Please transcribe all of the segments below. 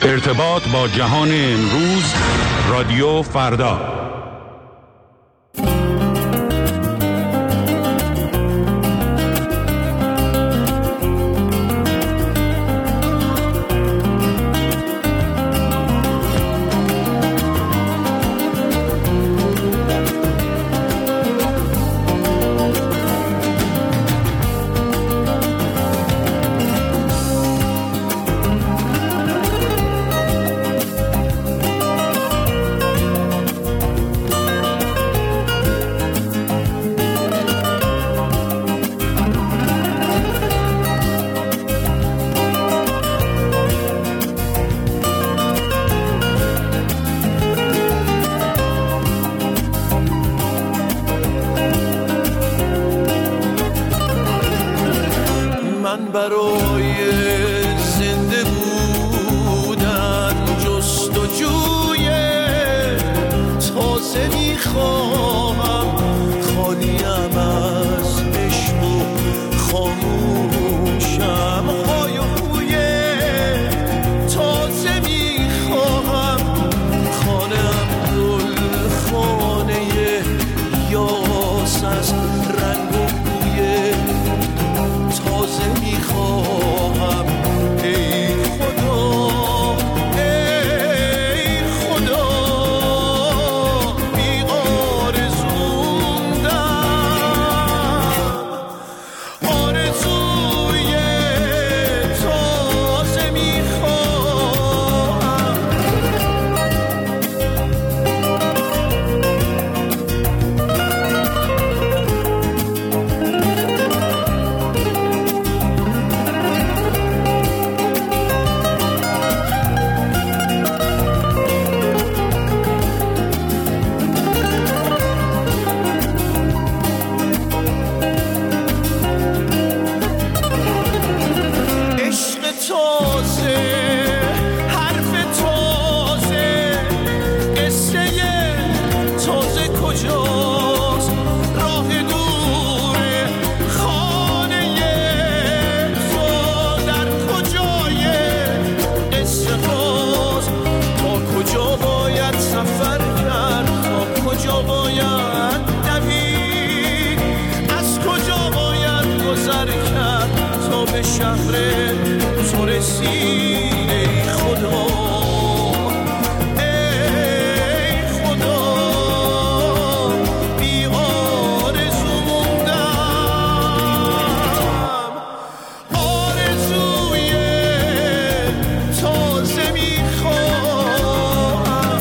ارتباط با جهان امروز، رادیو فردا. برای زنده بودن جستجوی تازه میخواهم، خالیم از عشق و خاموشم، های و هوی تازه میخواهم، خانم گل خانه یاس از رنگ و بوی تازه میخواهم. ای خدا ای خدا بی آرزوندم، آرزوی تازه میخواهم. تازه حرف تازه قصه تازه کجاست؟ راه دور خانه تو در کجای قصه هاست؟ تا کجا باید سفر کرد؟ تا کجا باید دوید؟ از کجا باید گذر کرد تا به شهر تو رسید؟ ای خدا ای خدا بی آرزو موندم، آرزوی تازه میخواهم.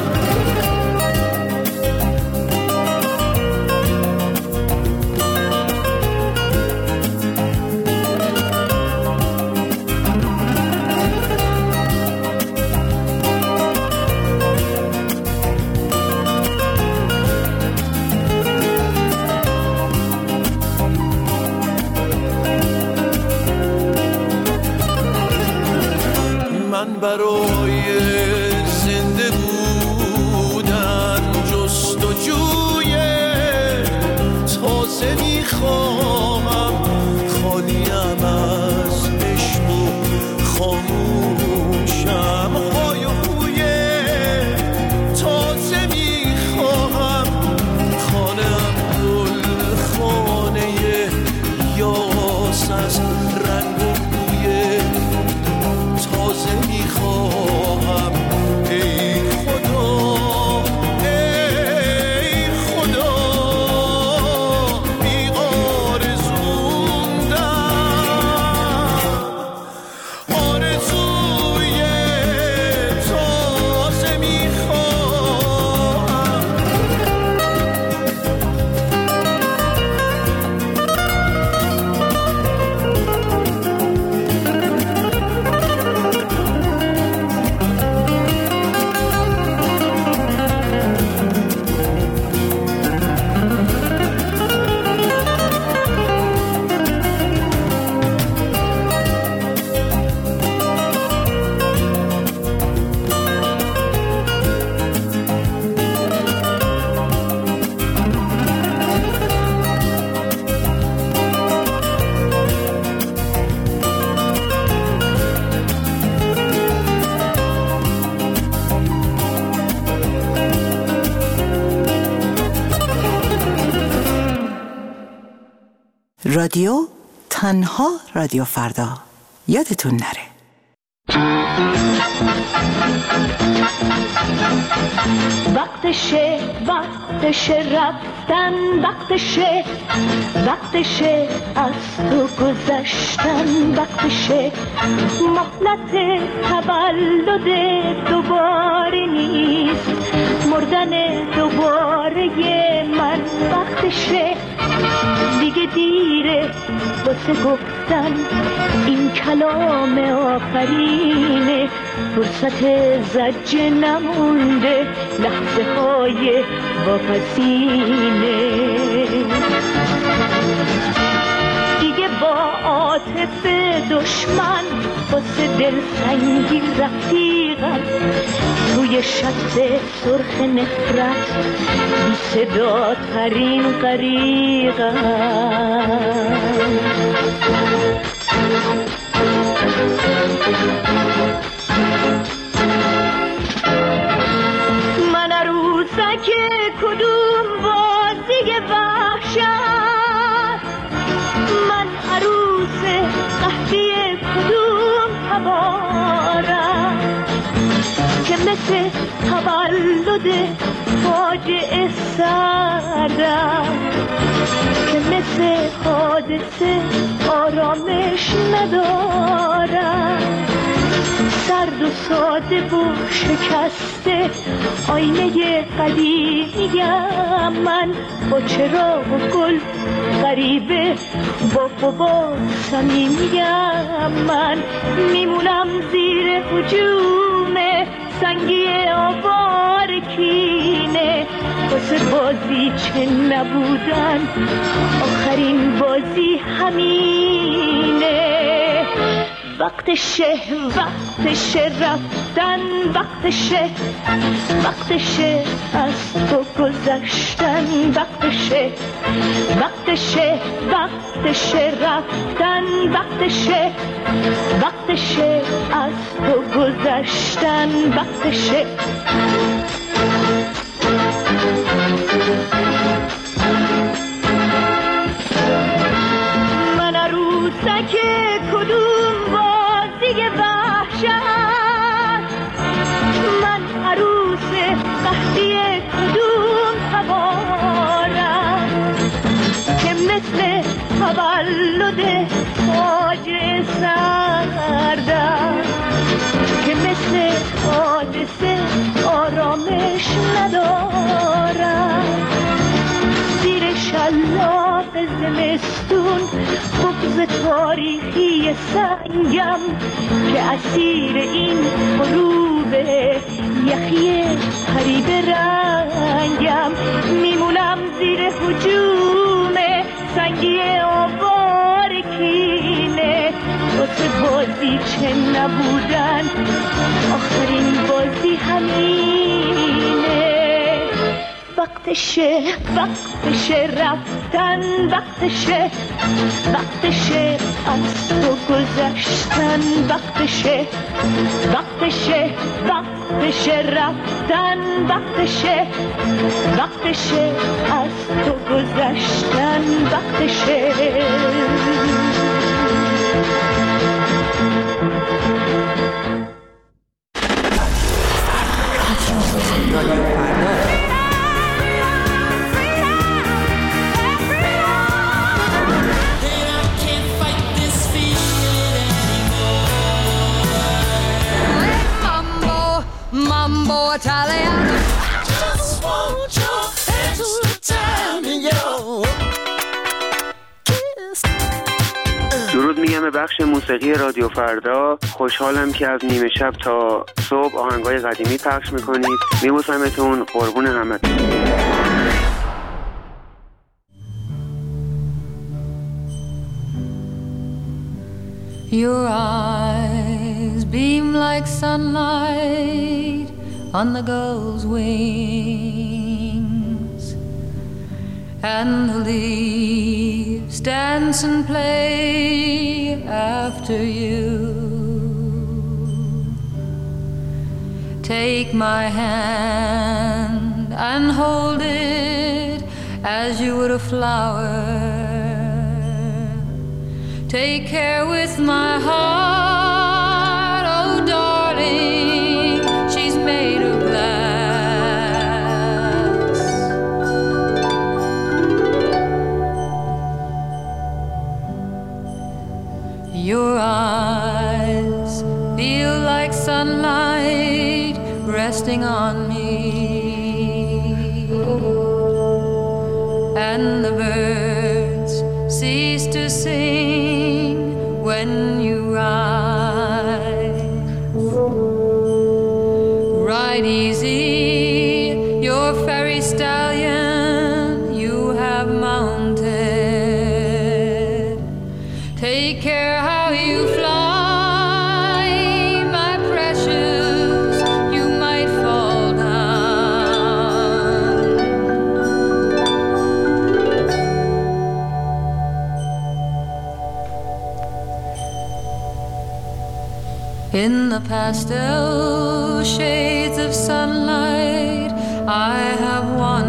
من برای زنده بودن جستجوی تازه میخواهم، خالیم از عشق و خاموشم، های و هوی تازه میخواهم، خانم گل خانه یاس از رنگ و بوی تازه میخواهم. ای خدا ای خدا بی رادیو تنها رادیو فردا. یادتون نره. وقتشه رفتن، وقتشه از تو گذشتن، وقتشه مهلت تولد دوباره نیست، مردن دوباره من، وقتشه دیگه دیره واسه گفتن این کلام آخرینه، فرصت زجه نمونده، لحظه های واپسینه، دیگه با عاطفه دشمن واسه دلسنگی رفیقم، روی شط سرخ نفرت بی صدا ترین غریقم. من عروسک کدوم بازی وحشت، من عروس قهدی کدوم تبارم که مثل تولد فاجعه سردم، که مثل حادثه آرامش ندارم، سرد و ساده و شکسته آینه قدیمیم من، با چراغ و گل غریبه با قبا صمیمیم من، میمونم زیر هجوم سنگی آوار کینه، واسه بازی چه نبودن آخرین بازی همینه، وقتشه رفتن، وقتشه از تو گذشتن، وقتشه رفتن، وقتشه از تو گذشتن، وقتشه. من عروسک کدوم بازی وحشت، من عروس قهدی کدوم تبارم که مثل تولد فاجعه سردم، که مثل حادثه آرامش ندارم، زیر شلاق زمستون بغض تاریخی سنگم که اسیر این غروب یخی پریب رنگم، میمونم زیر هجوم سنگی آوار کینه، واسه بازی چه نبودن آخرین بازی همینه، وقتشه رفتن، وقتشه از تو گذشتن، وقتشه رفتن، وقتشه از تو گذشتن، وقتشه. Italiano. Just want your extra time in your kiss. درود میگم به بخش موسیقی رادیو فردا. خوشحالم که از نیمه شب تا صبح آهنگای قدیمی پخش میکنید. میبوسمتون، قربون همتون. Your eyes beam like sunlight on the gull's wings, and the leaves dance and play after you. Take my hand and hold it as you would a flower, take care with my heart. Oh darling, she's made of glass. Your eyes feel like sunlight resting on me, and the birds cease to sing when you ride. Ride easy, your fairy stallion you have mounted. Take care how you fly, my precious, you might fall down. In the pastel shades of sunlight, I have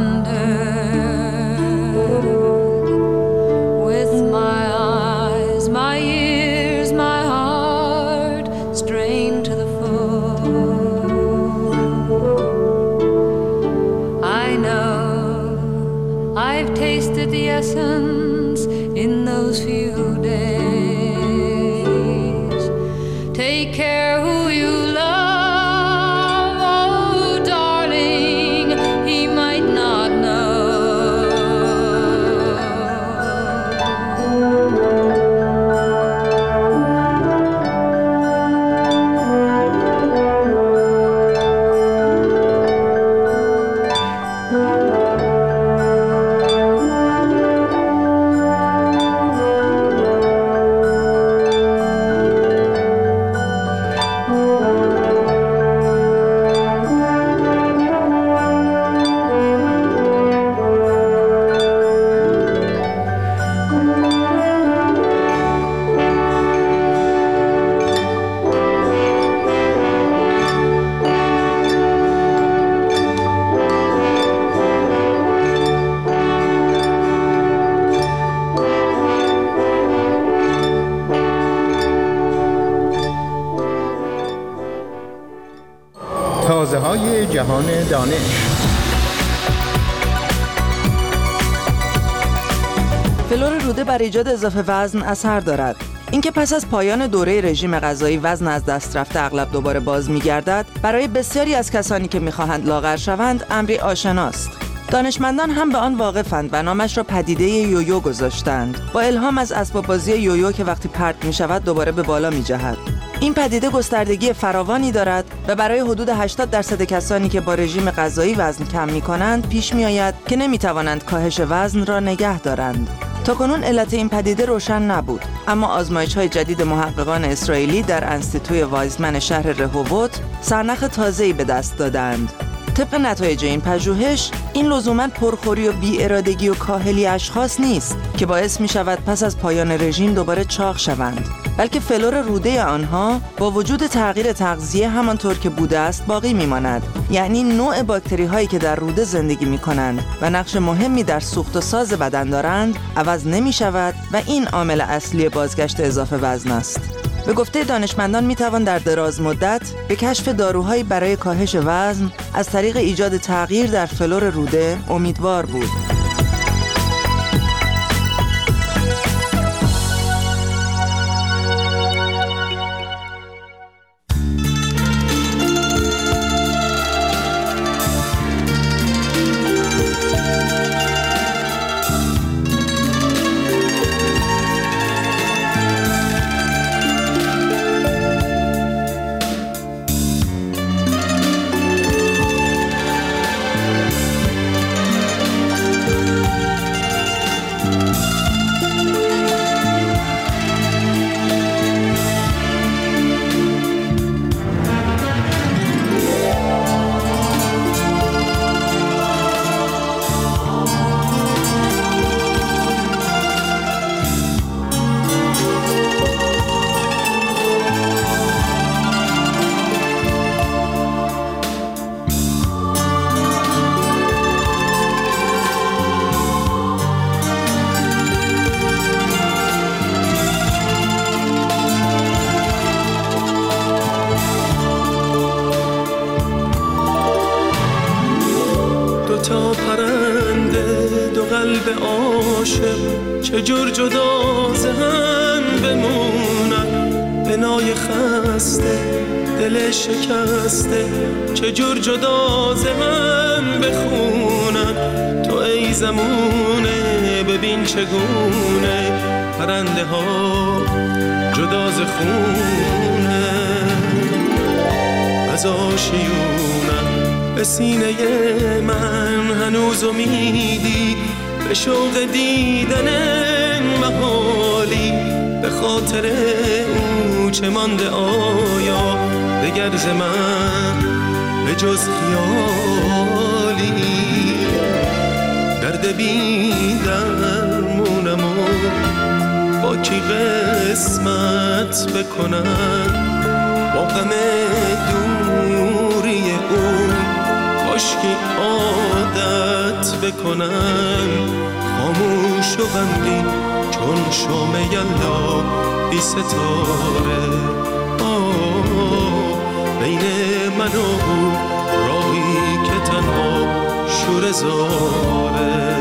wandered with my eyes, my ears, my heart strained to the full. I know I've tasted the essence in those few days. Take care who you love, oh darling, he might not know. تازه‌های جهان دانش. فلور روده بر ایجاد اضافه وزن اثر دارد. اینکه پس از پایان دوره رژیم غذایی وزن از دست رفته اغلب دوباره باز می‌گردد، برای بسیاری از کسانی که می‌خواهند لاغر شوند امری آشناست. دانشمندان هم به آن واقفند و نامش را پدیده یویو گذاشتند، با الهام از اسباب‌بازی یویو که وقتی پرت می‌شود دوباره به بالا می‌جهد. این پدیده گستردگی فراوانی دارد و برای حدود 80% کسانی که با رژیم غذایی وزن کم می‌کنند پیش می‌آید که نمی‌توانند کاهش وزن را نگه دارند. تاکنون علت این پدیده روشن نبود، اما آزمایش‌های جدید محققان اسرائیلی در انستیتوی وایزمن شهر رهووت سرنخ تازه‌ای به دست دادند. طبق نتایج این پژوهش، این لزوماً پرخوری و بی‌ارادگی و کاهلی اشخاص نیست که باعث می‌شود پس از پایان رژیم دوباره چاق شوند، بلکه فلور روده آنها با وجود تغییر تغذیه همانطور که بوده است باقی می‌ماند. یعنی نوع باکتری‌هایی که در روده زندگی می‌کنند و نقش مهمی در سوخت و ساز بدن دارند عوض نمی‌شود و این عامل اصلی بازگشت اضافه وزن است. به گفته دانشمندان میتوان در دراز مدت به کشف داروهایی برای کاهش وزن از طریق ایجاد تغییر در فلور روده امیدوار بود. لب عاشق چه جور جدا ز هم بمونن، بنای خسته دل شکسته چه جور جدا ز هم بخونن. تو ای زمونه ببین چگونه پرنده ها جدا ز خونه از آشیونم. به سینه من هنوز امیدی به شوق دیدن محالی، به خاطر او چه مانده آیا دگر ز من به جز خیالی. درد بی درمونم و با کی قسمت بکنم، با غم دوری او کاشکی عادت بکنم. خاموش و غمگین چون شام یلدا بی ستاره، بین من و او راهی که تنها شوره زاره.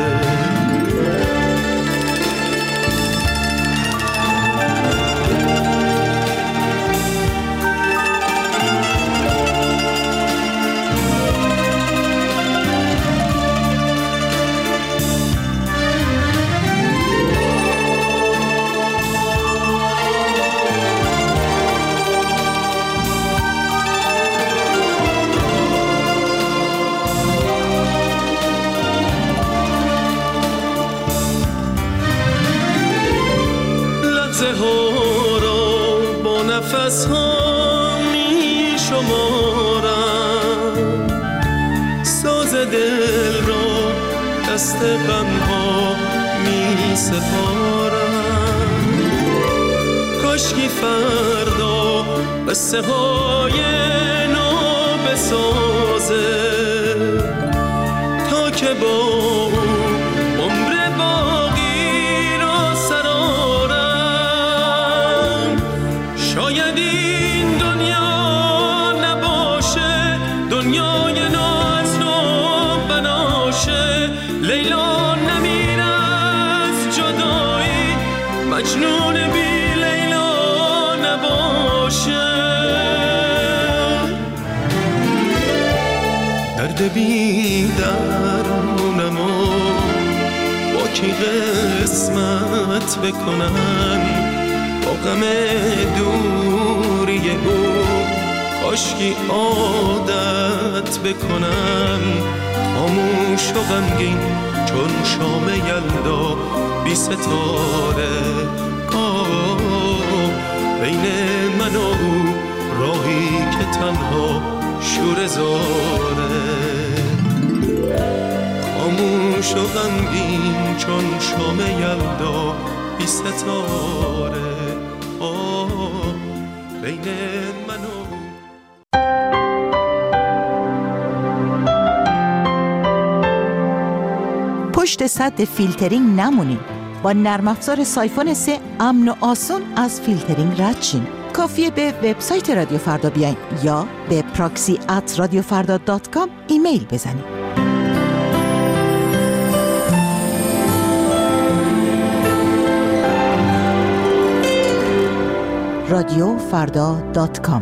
نفس ها می شمارم، ساز دل را دست غم ها می سپارم. کاشکی فردا قصه های نو بسازه تا که با عمر باقی را سرارم. شاید این دنیا نباشه دنیای نو از نو بناشه، لیلا نمیره از جدایی مجنون بی لیلا نباشه. درد بی درمونم و با کی قسمت بکنم، با غم دوری او کاشکی عادت بکنم. خاموش و غمگین چون شام یلدا بی ستاره، بین من و او راهی که تنها شوره زاره. خاموش و غمگین چون شام یلدا بی ستاره، بین من و پشت سد فیلترینگ نمونین. با نرم افزار سایفون 3 امن و آسون از فیلترینگ رد شین. کافیه به وبسایت رادیو فردا بیاین یا به proxy@radiofarda.com ایمیل بزنین. radiofarda.com.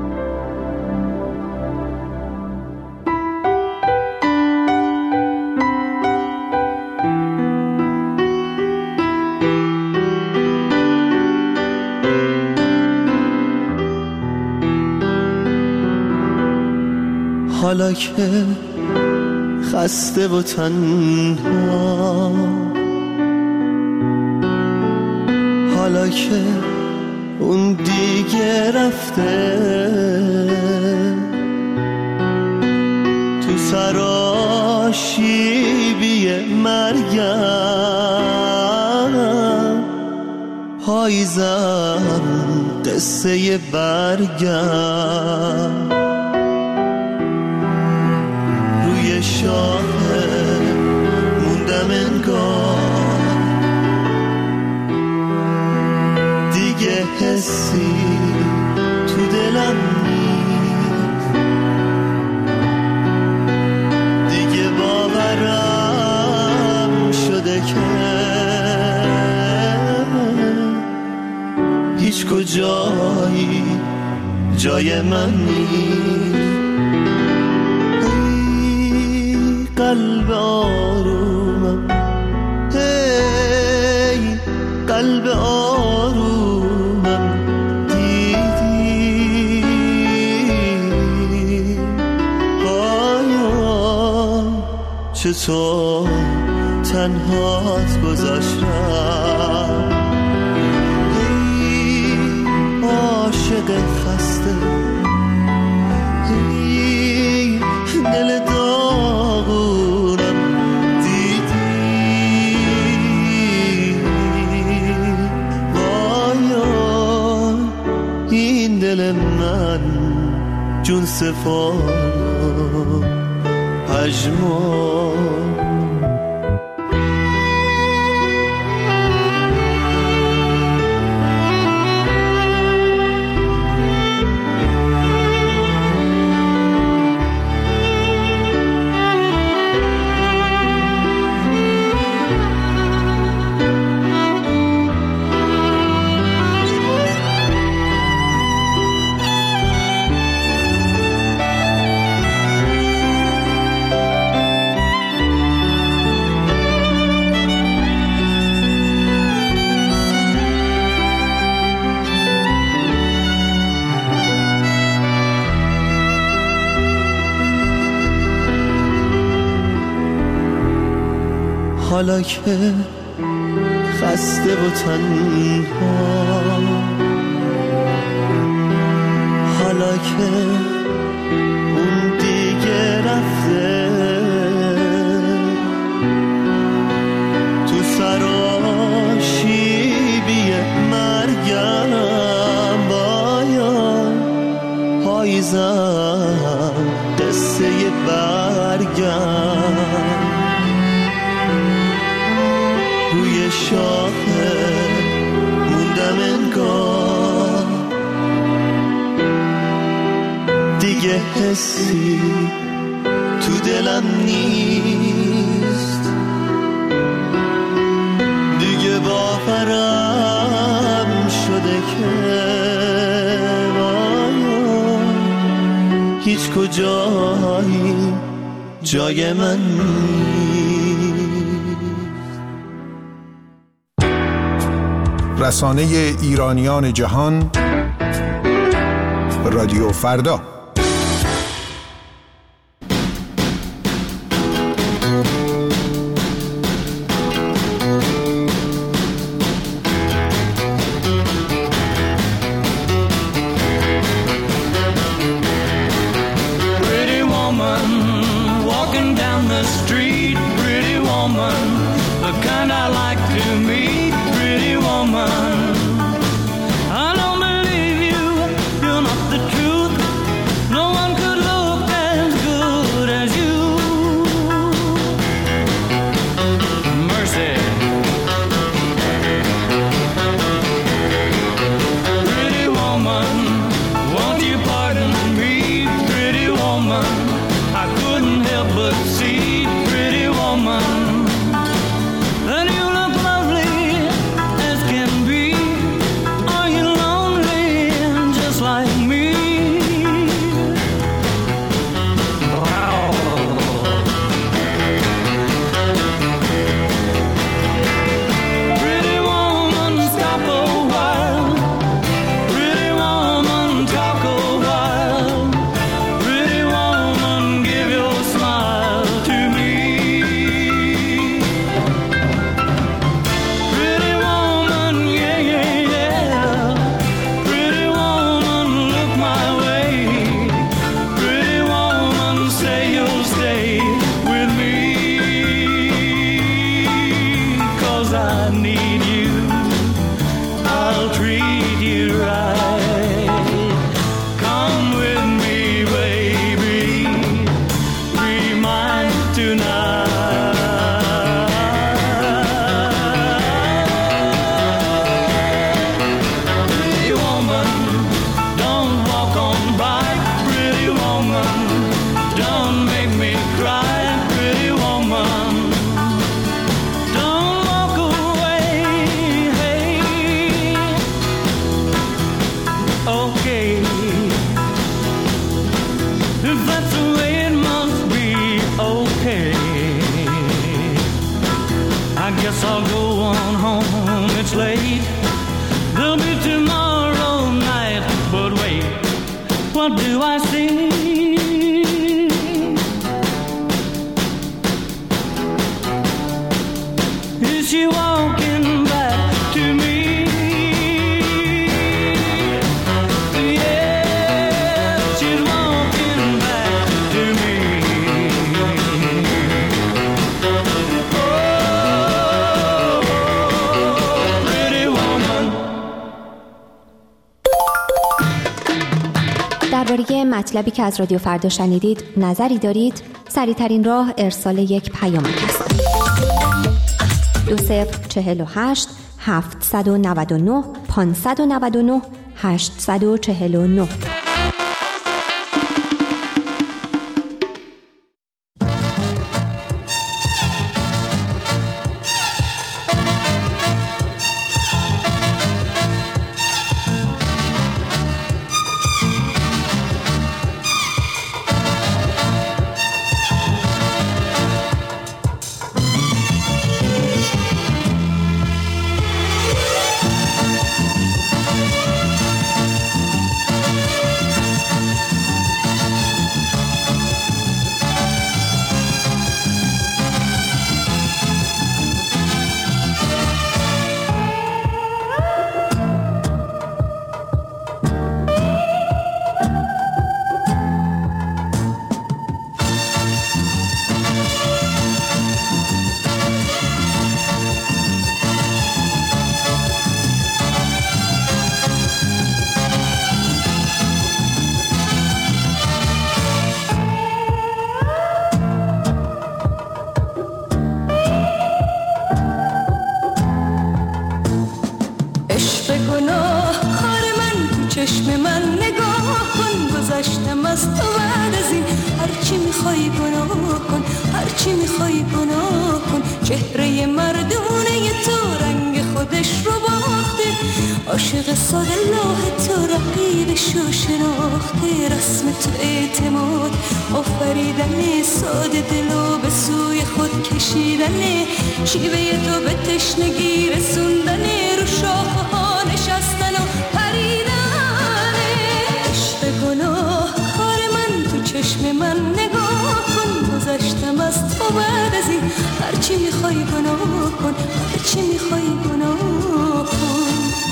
حالا که خسته و تنها، حالا که اون دیگه رفته، تو سراشیبی مرگم پاییزم قصه برگم. روی شاه موندم انگار، دیگه حسی تو دلم نیست، دیگه باورم شده که جای من نیست. ای قلب آرومم، ای قلب آرومم، دیدی پایان چطور تنهات گذاشتم. ای عاشق خسته، ای دل داغونم، دیدی وای این دل من جون سفال پژمان. حالا که خسته و تنها، حالا که اون دیگه رفته، تو سراشیبی مرگم باید پاییزم قصه برگم. روی شاخه موندم انگار، دیگه حسی تو دلم نیست، دیگه باورم شده که هیچ کجایی جای من نیست. رسانه ایرانیان جهان، رادیو فردا. if that's the way it must be, okay. I guess I'll go on home, it's late. There'll be tomorrow night, but wait, what do I see? Is she walking back to me? Yeah, she's walking back to me. Oh, pretty woman. درباره مطلبی که از رادیو فردا شنیدید نظری دارید؟ سریع‌ترین راه ارسال یک پیامک است. 2048 799 599 849. عاشق ساده لاه تو رقیبش رو شناخته، رسم تو اعتماد آفریدن، ساده دلو به سوی خود کشیدن، شیوه تو به تشنگی رسوندن، رو شاخه ها نشستن و پریدن. عشق گناه کار من، تو چشم من نگاه کن، گذشتم از تو بعد از این، هرچی میخوای گناه کن، هرچی میخوای گناه کن.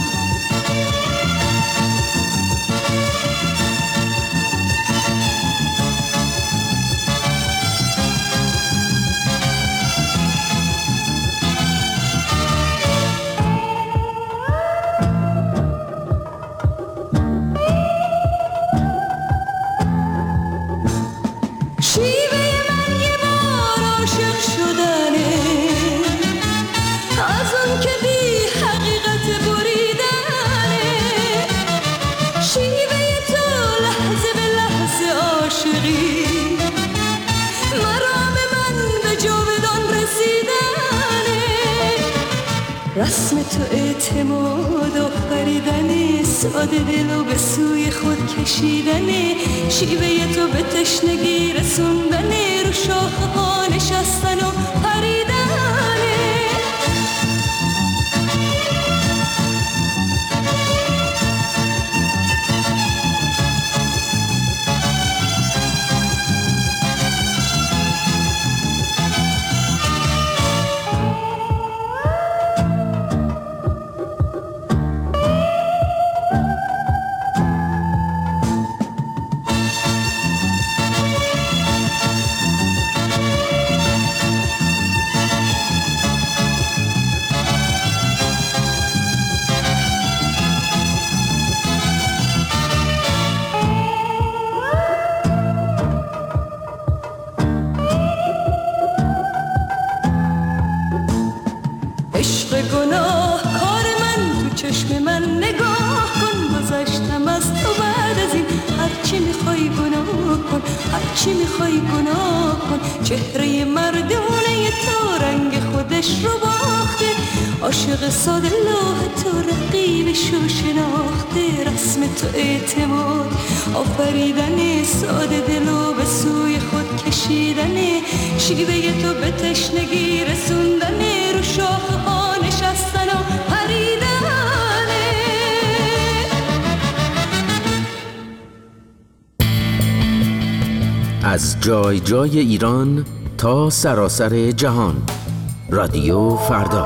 رسم تو اعتماد آفریدن، ساده دلو به سوی خود کشیدن، شیوه تو به تشنگی رسوندن، رو شاخه ها نشستن و پریدن. چی میخوای گناه کن، چهره مردونه تو رنگ خودش رو باخته، عاشق ساده لوح تو رقیبش رو شناخته، رسم تو اعتماد آفریدن، ساده دلو کشیدنه، شیوه تو به تشنگی رسوندنه، رو شاخه ها نشستن و پریدنه. از جای جای ایران تا سراسر جهان، رادیو فردا.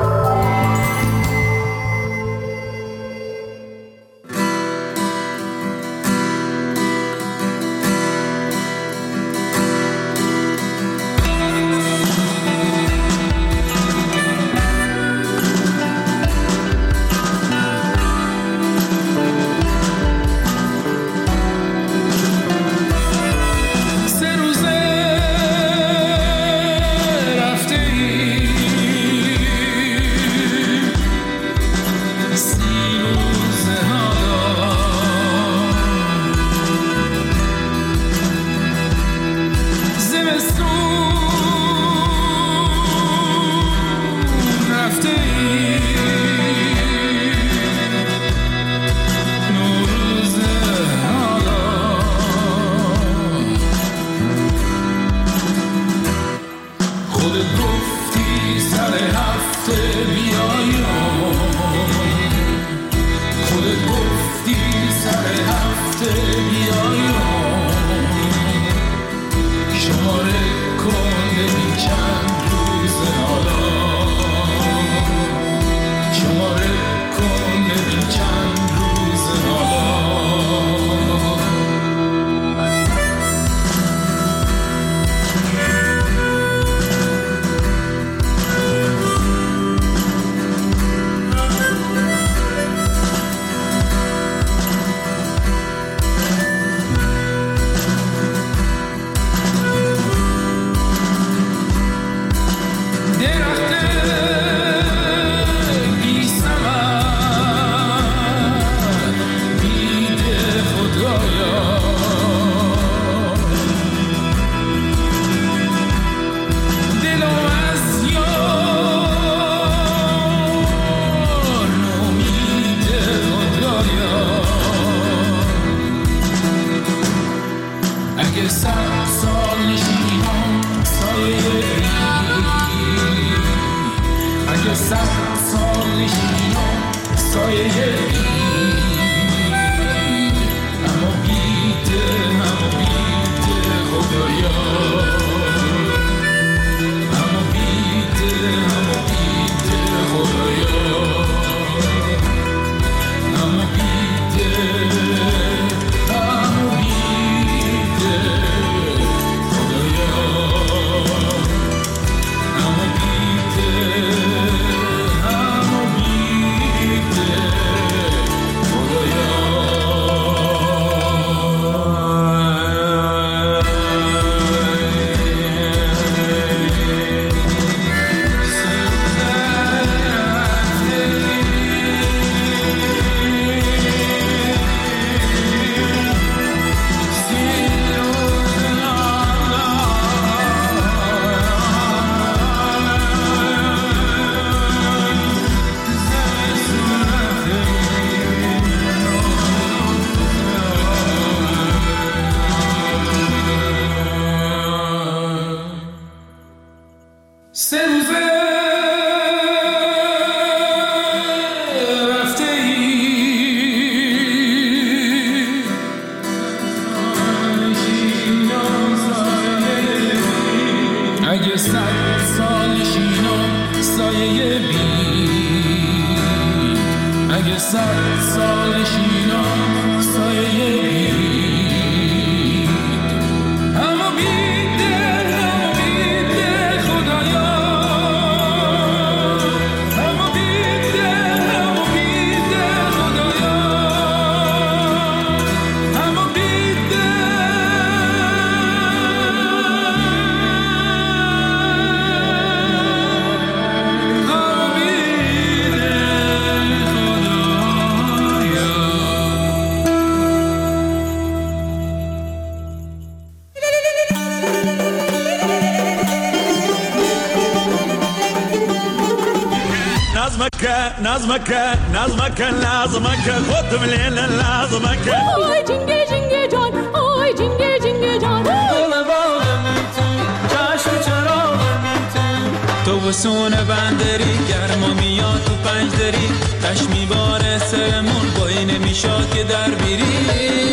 نظمك خد من نظمك آی جنگه جنگه جان آی جنگه جنگه جان تابستون بندری گرما میاد تو پنجدری دشت میباره سرمون بایی نمیشاد که در بیری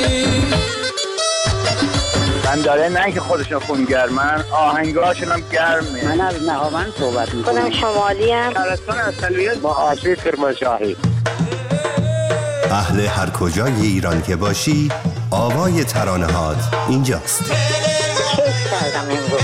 بنداره نه که خودشون خونگرمن آهنگاشون هم گرمه. من از نهاوند صحبت میکنم. شمالی هم شهرستان اصلیت با آشی کرمانشاهی. اهل هر کجای ایران که باشی آوای ترانه‌هات اینجاست. کیف کردم امروز.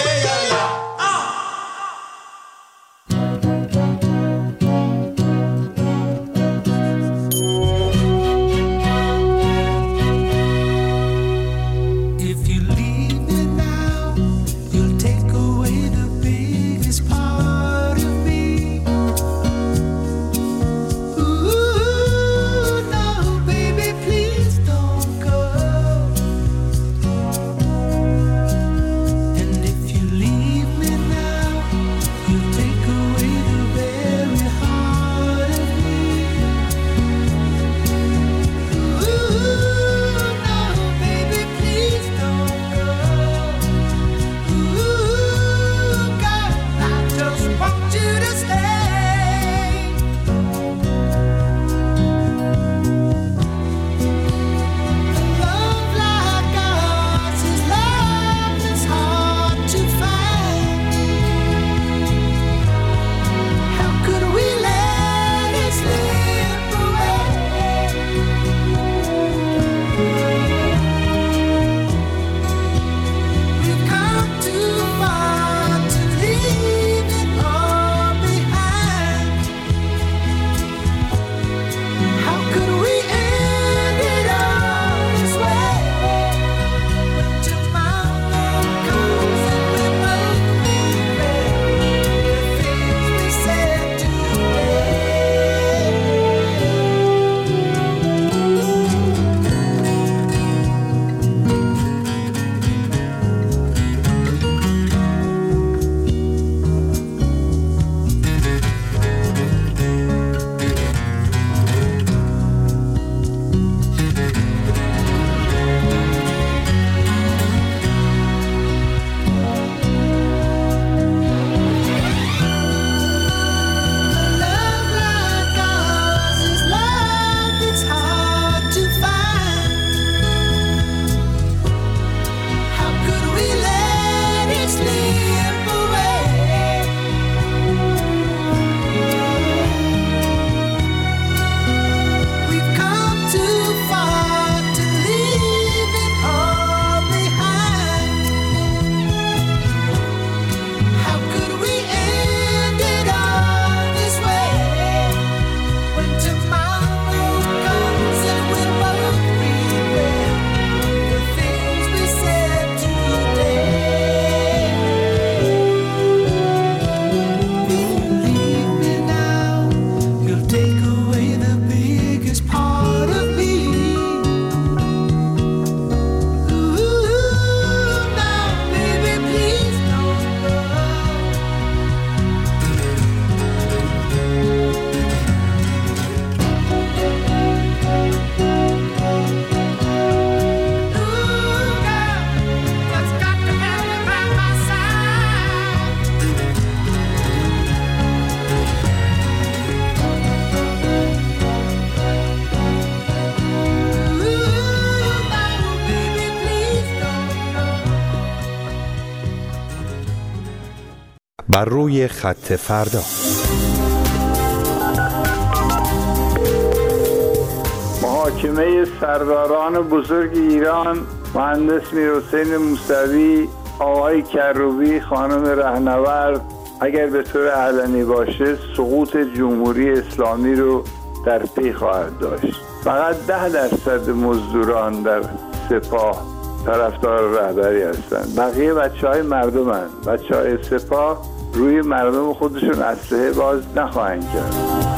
بر روی خط فردا. محاکمه سرداران بزرگ ایران مهندس میرحسین موسوی، آقای کروبی، خانم رهنورد اگر به طور علنی باشه سقوط جمهوری اسلامی رو در پی خواهد داشت. فقط 10% مزدوران در سپاه طرفدار رهبری هستند، بقیه بچه‌های مردمن. بچه‌های سپاه روی مردم خودشون اسلحه باز نخواهند کرد.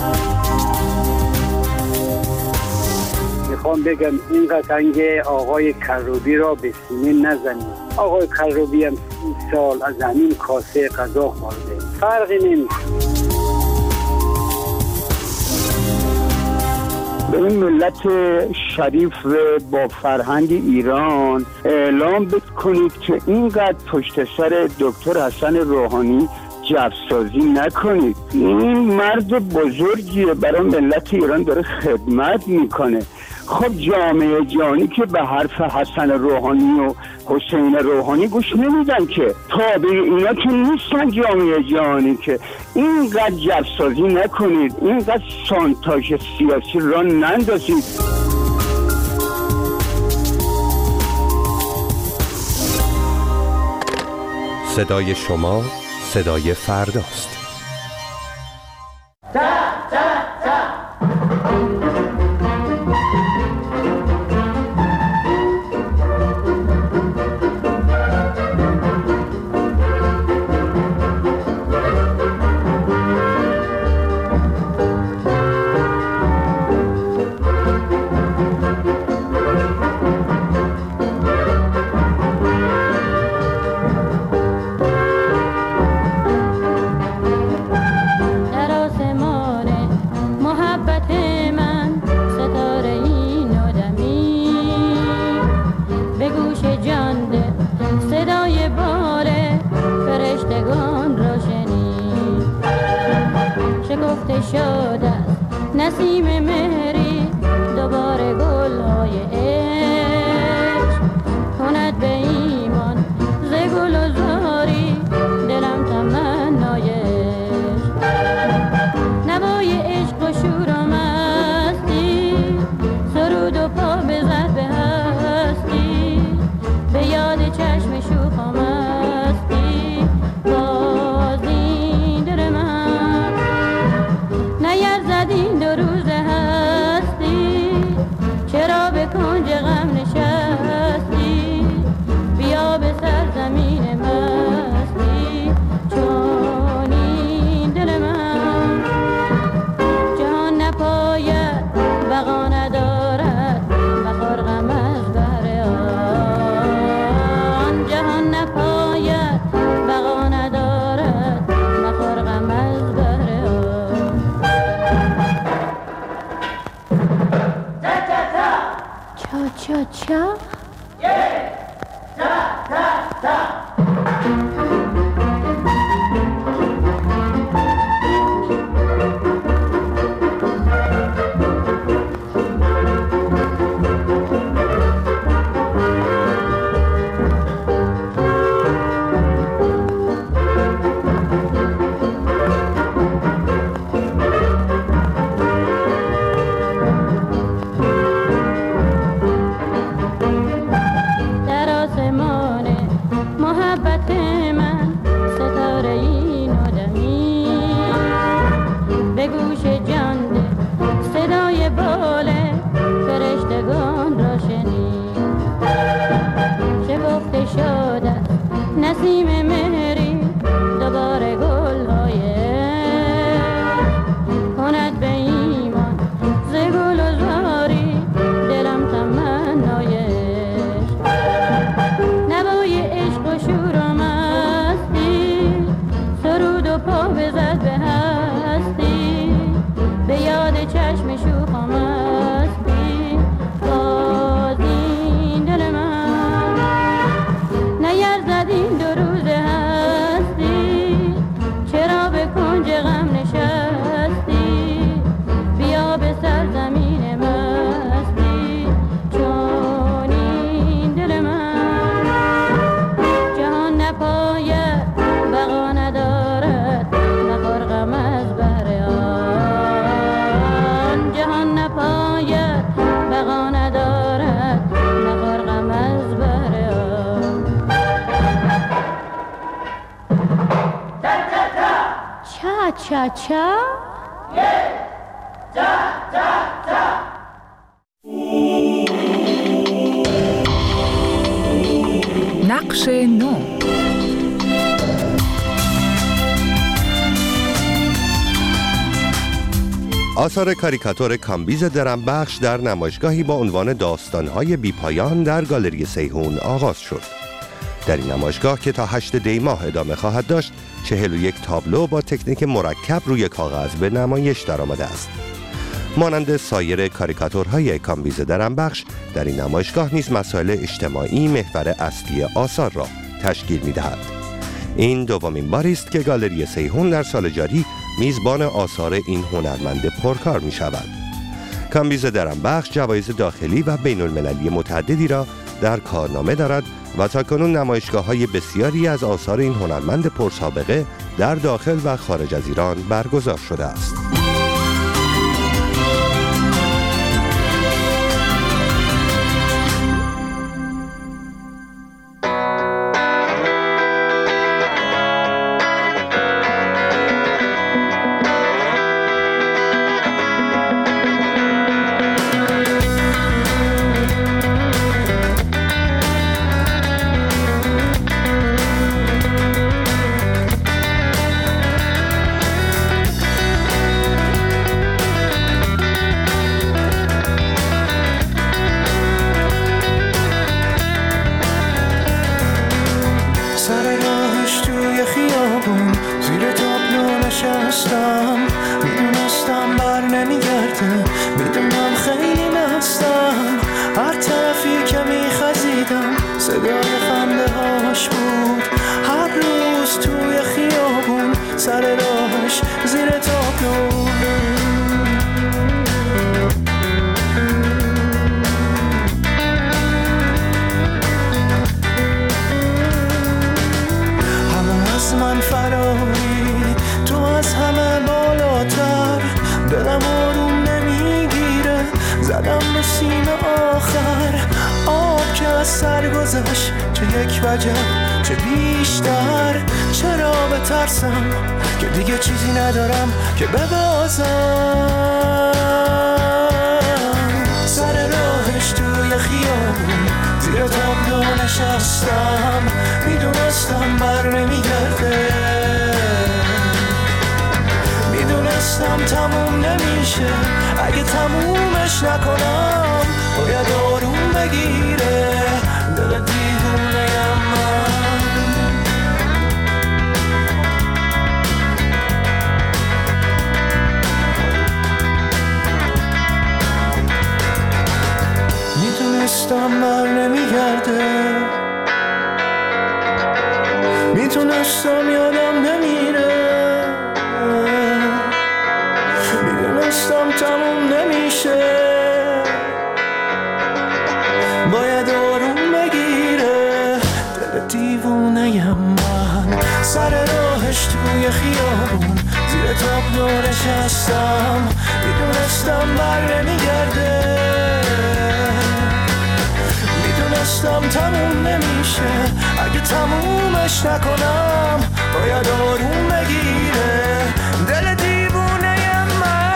میخوام بگم این قطنگ آقای کروبی را به سینه نزنید. آقای کروبی هم 30 سال از همین کاسه غذا خورده، فرقی نمیکنه. به این ملت شریف با فرهنگ ایران اعلام بکنید که اینقدر پشت سر دکتر حسن روحانی جفسازی نکنید. این مرد بزرگیه، برای ملت ایران داره خدمت میکنه. خب جامعه جهانی که به حرف حسن روحانی و حسین روحانی گوش نمیدن که، تابع اینا که نیستن جامعه جهانی که. اینقدر جفسازی نکنید، اینقدر سانتاژ سیاسی را نندازید. صدای شما صدای فرداست. نسیم مهری دوباره گل‌های عشق کند به ایمان ز گل و زاری دلم تمنای عشق. نوای عشق و شور و مستی سرود و پا بزد به هستی، به یاد چشم شوخ و مستی باز این دل من نیرزد این دو روز هستی. چرا به کنج غم نشستی؟ بیا به سرزمین مستی چون این دل من. جهان نپاید بقا ندارد مخور غم از بهر آن. جهان نپاید بقا ندارد مخور غم از بهر آن. چا چا نسیم مهری دوباره گل‌های کند به ایمان ز گل و زاری دلم تمنای عشق. نوای عشق و شور و مستی سرود و پا بزد به هستی، به یاد چشم شوخ و مستی باز این دل من نیرزد این دو روز هستی. چرا به کنج غم نشستی؟ بیا به سرزمین مستی چون این دل من. جهان نپاید بقا ندارد مخور غم از بهر آن. جهان نپاید بقا ندارد مخور غم از بهر آن. چا چا چا نقش نو. آثار کاریکاتور کامبیز درمبخش در نمایشگاهی با عنوان داستان‌های بی‌پایان در گالری سیحون آغاز شد. در این نمایشگاه که تا 8 دی ماه ادامه خواهد داشت، 41 تابلو با تکنیک مرکب روی کاغذ به نمایش درآمده است. مانند سایر کاریکاتورهای کامبیز درمبخش، در این نمایشگاه نیز مسائل اجتماعی محور اصلی آثار را تشکیل می‌دهد. این دومین باری است که گالری سیحون در سال جاری میزبان آثار این هنرمند پرکار می شود. کامبیز درمبخش جوایز داخلی و بین المللی متعددی را در کارنامه دارد و تاکنون نمایشگاه‌های بسیاری از آثار این هنرمند پرسابقه در داخل و خارج از ایران برگزار شده است. چه بیشتر چرا بترسم که دیگه چیزی ندارم که ببازم. سر راهش توی خیابون زیر تابلو نشستم، میدونستم بر نمیگرده، میدونستم تموم نمیشه، اگه تمومش نکنم باید آروم بگیره دل دیوونه‌ام من. میتونستم بر نمیگرده، میتونستم یادم نمیره، میدونستم تموم نمیشه، باید آروم بگیره دل دیوونه‌ام من. سر راهش توی خیابون زیر تابلو نشستم، میدونستم بر نمیگرده، میدونستم تموم نمیشه، اگه تمومش نکنم باید آروم بگیره دل دیوونه‌ام من.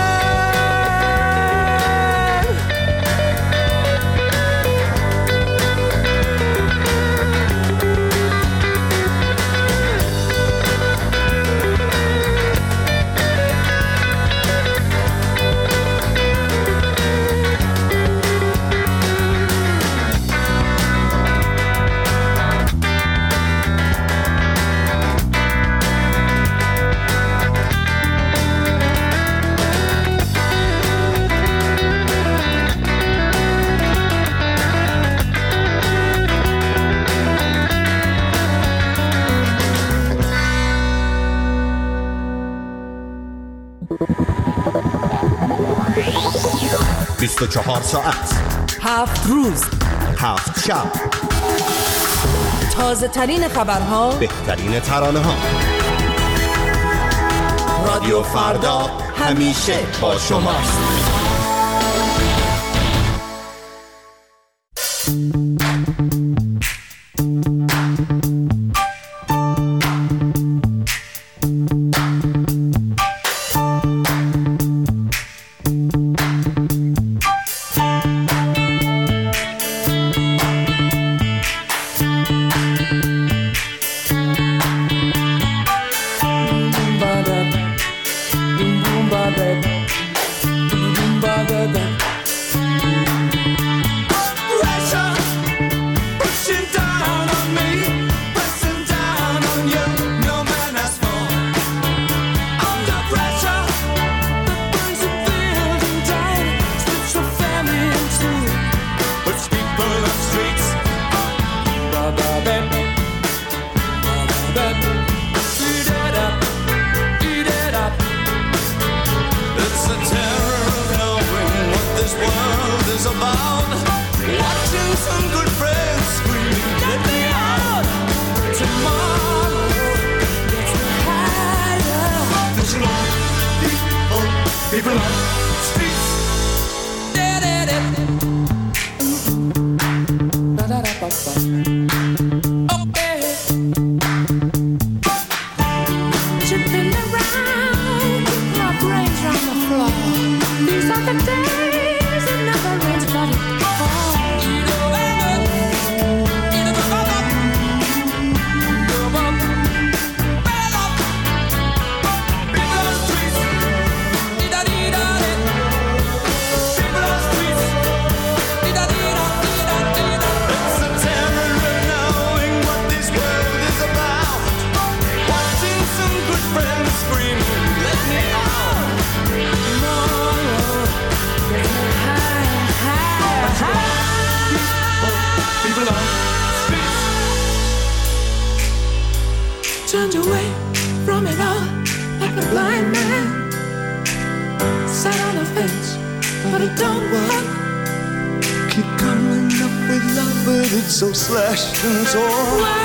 بیست و 24 ساعت 7 روز 7 شب، تازه ترین خبرها، بهترین ترانه ها. رادیو فردا همیشه با شماست. turned away from it all like a blind man. Sat on the fence, but it don't work. Keep coming up with love, but it's so slashed and torn. Why?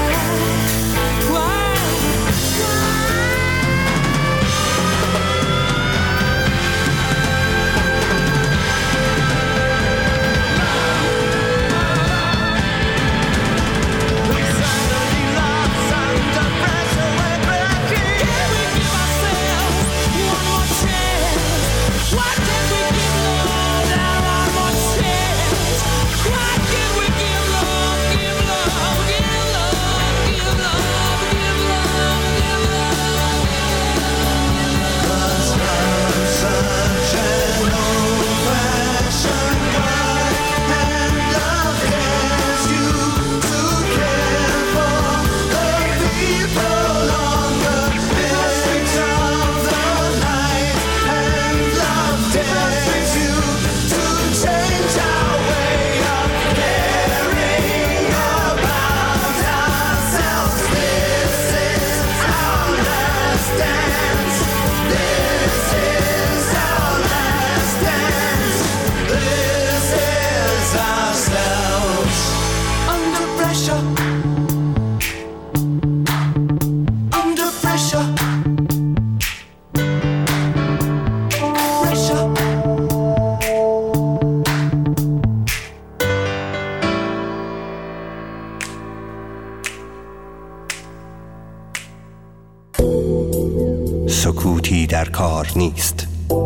سکوتی در کار نیست.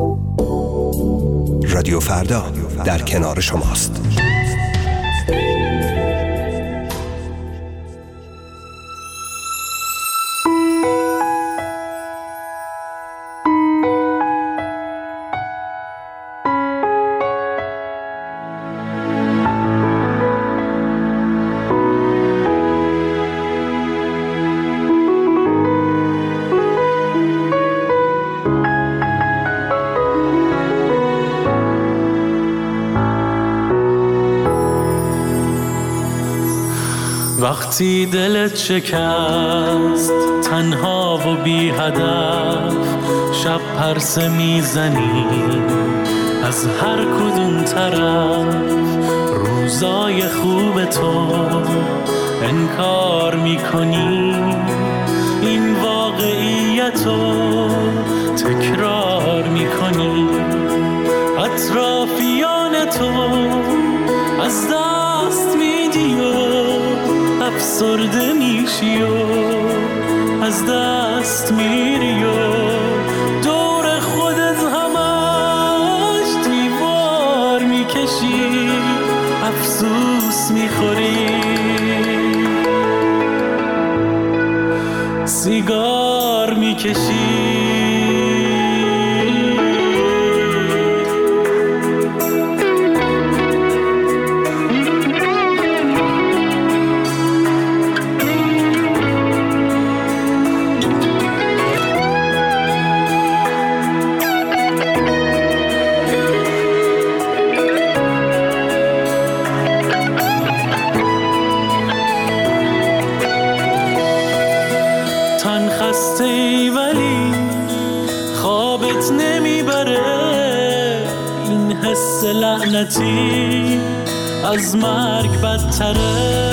رادیو فردا در کنار شماست. وقتی دلت شکست تنها و بی هدف شب پرسه میزنی از هر کدوم طرف روزای خوب تو انکار میکنی این واقعیتو تکرار میکنی اطرافیان تو از دست میدی و افسرده میشی و از دست میری و دور خودت همش دیوار میکشی افسوس میخوری سیگار میکشی لعنتی از مرگ بدتره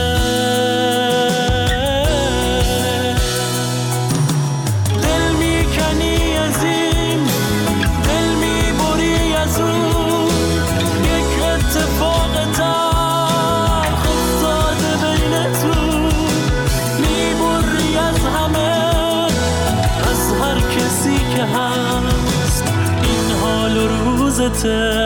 دل میکنی از این دل میبری از اون یک اتفاق تلخ افتاده بینتون میبری از همه از هر کسی که هست این حال و روزته